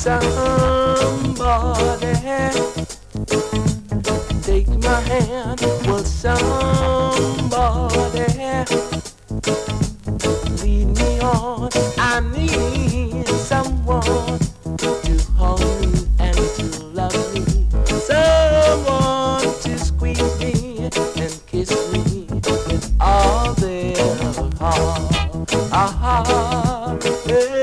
somebody take my hand? Will somebody lead me on? I need someone to hold me and to love me, someone to squeeze me and kiss me with all their heart. Yeah.